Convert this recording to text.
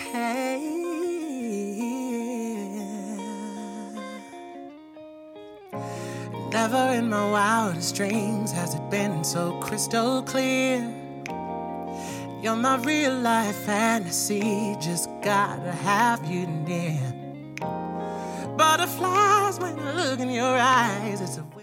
Never in my wildest dreams has it been so crystal clear. You're my real life fantasy, just gotta have you near. Butterflies when I look in your eyes, it's a